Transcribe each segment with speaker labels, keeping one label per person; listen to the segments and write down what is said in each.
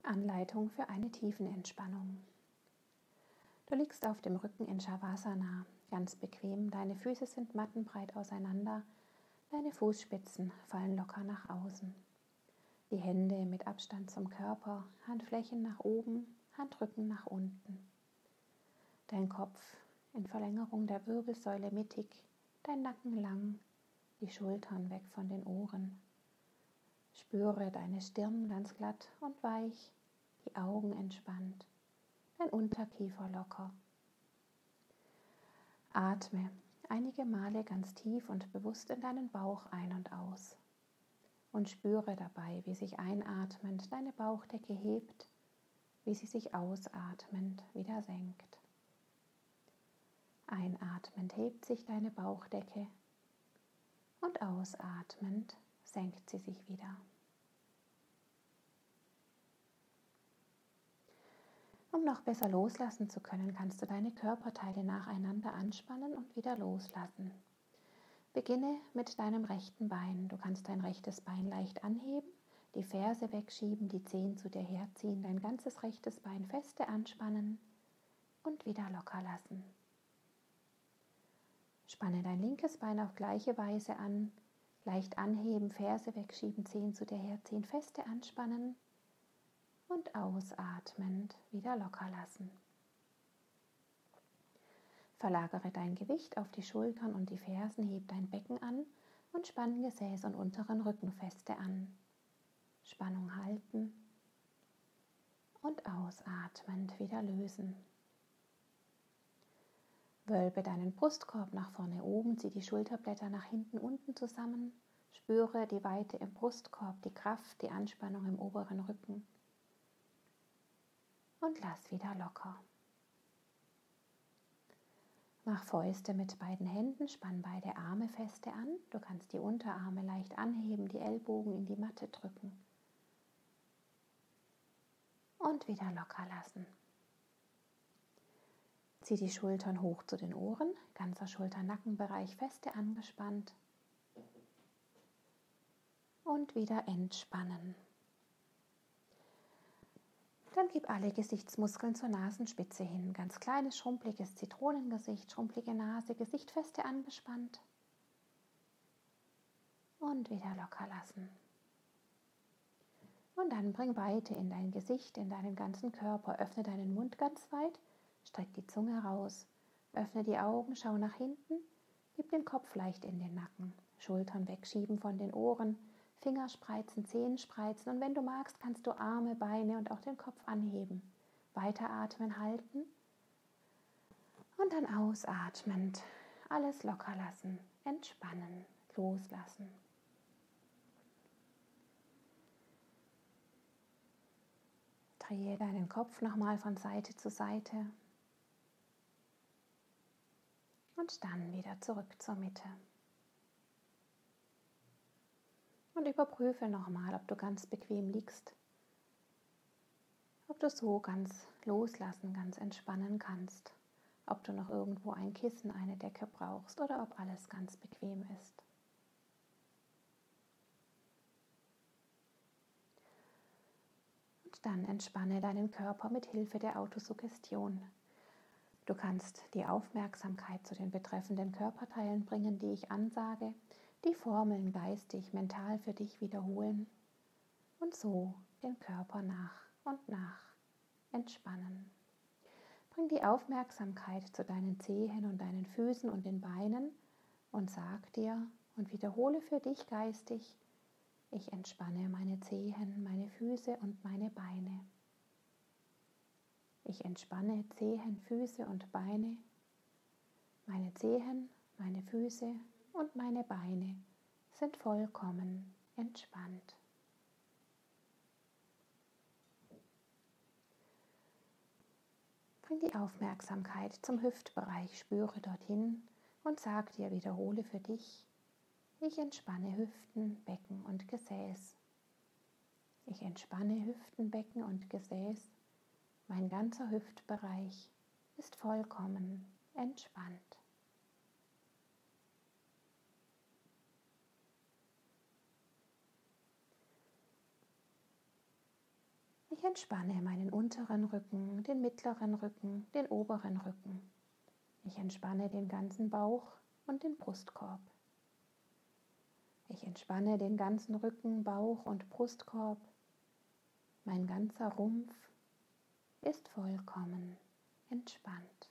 Speaker 1: Anleitung für eine Tiefenentspannung. Du liegst auf dem Rücken in Shavasana, ganz bequem. Deine Füße sind mattenbreit auseinander, deine Fußspitzen fallen locker nach außen. Die Hände mit Abstand zum Körper, Handflächen nach oben, Handrücken nach unten. Dein Kopf in Verlängerung der Wirbelsäule mittig, dein Nacken lang, die Schultern weg von den Ohren. Spüre deine Stirn ganz glatt und weich, die Augen entspannt, dein Unterkiefer locker. Atme einige Male ganz tief und bewusst in deinen Bauch ein und aus und spüre dabei, wie sich einatmend deine Bauchdecke hebt, wie sie sich ausatmend wieder senkt. Einatmend hebt sich deine Bauchdecke und ausatmend senkt sie sich wieder. Um noch besser loslassen zu können, kannst du deine Körperteile nacheinander anspannen und wieder loslassen. Beginne mit deinem rechten Bein. Du kannst dein rechtes Bein leicht anheben, die Ferse wegschieben, die Zehen zu dir herziehen, dein ganzes rechtes Bein feste anspannen und wieder locker lassen. Spanne dein linkes Bein auf gleiche Weise an, leicht anheben, Ferse wegschieben, Zehen zu dir herziehen, feste anspannen und ausatmend wieder locker lassen. Verlagere dein Gewicht auf die Schultern und die Fersen, heb dein Becken an und spann Gesäß und unteren Rücken feste an. Spannung halten und ausatmend wieder lösen. Wölbe deinen Brustkorb nach vorne oben, zieh die Schulterblätter nach hinten unten zusammen, spüre die Weite im Brustkorb, die Kraft, die Anspannung im oberen Rücken. Und lass wieder locker. Mach Fäuste mit beiden Händen, spann beide Arme feste an. Du kannst die Unterarme leicht anheben, die Ellbogen in die Matte drücken. Und wieder locker lassen. Zieh die Schultern hoch zu den Ohren, ganzer Schulter-Nackenbereich feste angespannt. Und wieder entspannen. Dann gib alle Gesichtsmuskeln zur Nasenspitze hin. Ganz kleines, schrumpeliges Zitronengesicht, schrumpelige Nase, Gesicht feste angespannt. Und wieder locker lassen. Und dann bring Weite in dein Gesicht, in deinen ganzen Körper. Öffne deinen Mund ganz weit, streck die Zunge raus. Öffne die Augen, schau nach hinten, gib den Kopf leicht in den Nacken. Schultern wegschieben von den Ohren. Finger spreizen, Zehen spreizen und wenn du magst, kannst du Arme, Beine und auch den Kopf anheben. Weiteratmen, halten und dann ausatmend alles locker lassen, entspannen, loslassen. Drehe deinen Kopf nochmal von Seite zu Seite und dann wieder zurück zur Mitte. Und überprüfe nochmal, ob du ganz bequem liegst, ob du so ganz loslassen, ganz entspannen kannst, ob du noch irgendwo ein Kissen, eine Decke brauchst oder ob alles ganz bequem ist. Und dann entspanne deinen Körper mit Hilfe der Autosuggestion. Du kannst die Aufmerksamkeit zu den betreffenden Körperteilen bringen, die ich ansage, die Formeln geistig, mental für dich wiederholen und so den Körper nach und nach entspannen. Bring die Aufmerksamkeit zu deinen Zehen und deinen Füßen und den Beinen und sag dir und wiederhole für dich geistig, ich entspanne meine Zehen, meine Füße und meine Beine. Ich entspanne Zehen, Füße und Beine. Meine Zehen, meine Füße und meine Beine sind vollkommen entspannt. Bring die Aufmerksamkeit zum Hüftbereich, spüre dorthin und sag dir, wiederhole für dich, ich entspanne Hüften, Becken und Gesäß. Ich entspanne Hüften, Becken und Gesäß. Mein ganzer Hüftbereich ist vollkommen entspannt. Ich Ich entspanne meinen unteren Rücken, den mittleren Rücken, den oberen Rücken. Ich entspanne den ganzen Bauch und den Brustkorb. Ich entspanne den ganzen Rücken, Bauch und Brustkorb. Mein ganzer Rumpf ist vollkommen entspannt.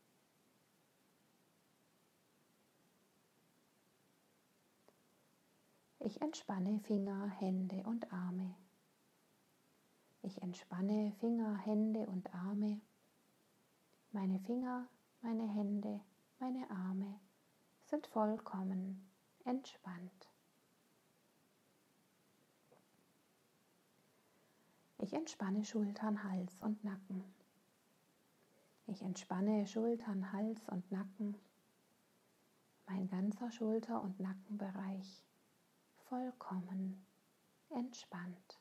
Speaker 1: Ich entspanne Finger, Hände und Arme. Ich entspanne Finger, Hände und Arme. Meine Finger, meine Hände, meine Arme sind vollkommen entspannt. Ich entspanne Schultern, Hals und Nacken. Ich entspanne Schultern, Hals und Nacken. Mein ganzer Schulter- und Nackenbereich vollkommen entspannt.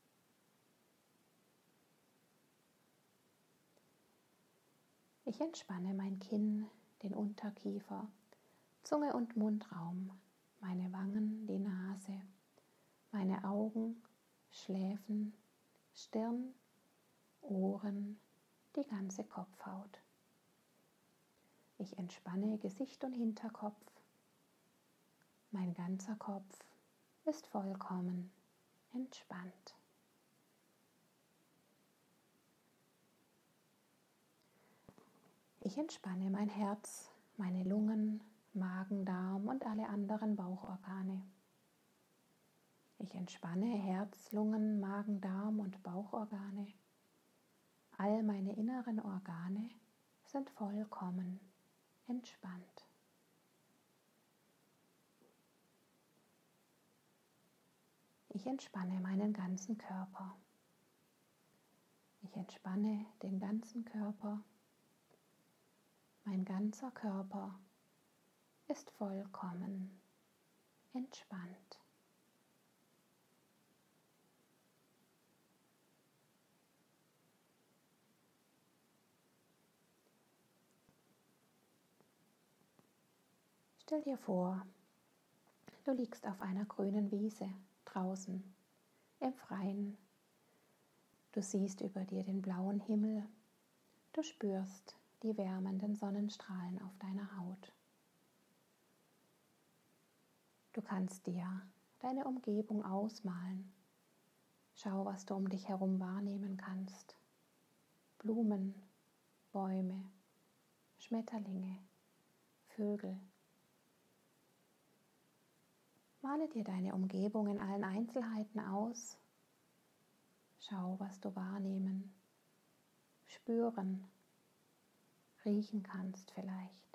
Speaker 1: Ich entspanne mein Kinn, den Unterkiefer, Zunge und Mundraum, meine Wangen, die Nase, meine Augen, Schläfen, Stirn, Ohren, die ganze Kopfhaut. Ich entspanne Gesicht und Hinterkopf. Mein ganzer Kopf ist vollkommen entspannt. Ich entspanne mein Herz, meine Lungen, Magen, Darm und alle anderen Bauchorgane. Ich entspanne Herz, Lungen, Magen, Darm und Bauchorgane. All meine inneren Organe sind vollkommen entspannt. Ich entspanne meinen ganzen Körper. Ich entspanne den ganzen Körper. Mein ganzer Körper ist vollkommen entspannt. Stell dir vor, du liegst auf einer grünen Wiese draußen im Freien. Du siehst über dir den blauen Himmel. Du spürst die wärmenden Sonnenstrahlen auf deiner Haut. Du kannst dir deine Umgebung ausmalen. Schau, was du um dich herum wahrnehmen kannst. Blumen, Bäume, Schmetterlinge, Vögel. Male dir deine Umgebung in allen Einzelheiten aus. Schau, was du wahrnehmen, spüren, riechen kannst vielleicht.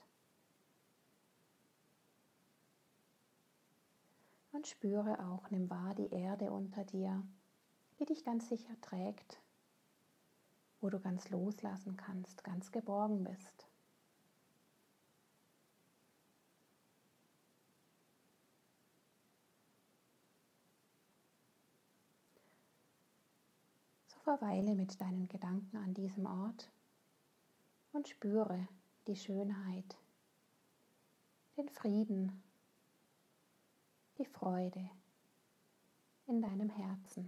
Speaker 1: Und spüre auch, nimm wahr die Erde unter dir, die dich ganz sicher trägt, wo du ganz loslassen kannst, ganz geborgen bist. So verweile mit deinen Gedanken an diesem Ort und spüre die Schönheit, den Frieden, die Freude in deinem Herzen.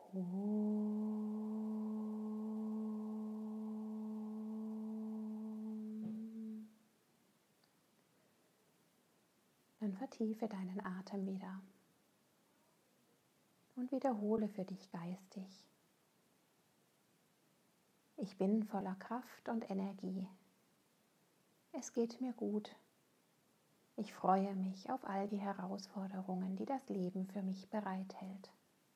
Speaker 1: Dann vertiefe deinen Atem wieder und wiederhole für dich geistig: Ich bin voller Kraft und Energie. Es geht mir gut. Ich freue mich auf all die Herausforderungen, die das Leben für mich bereithält.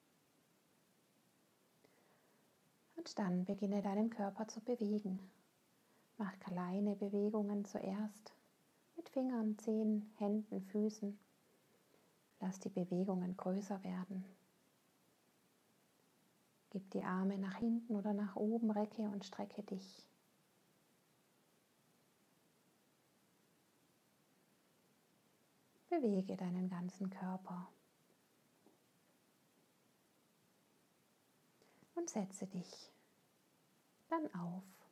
Speaker 1: Und dann beginne deinen Körper zu bewegen. Mach kleine Bewegungen zuerst mit Fingern, Zehen, Händen, Füßen. Lass die Bewegungen größer werden. Gib die Arme nach hinten oder nach oben, recke und strecke dich. Bewege deinen ganzen Körper und setze dich dann auf.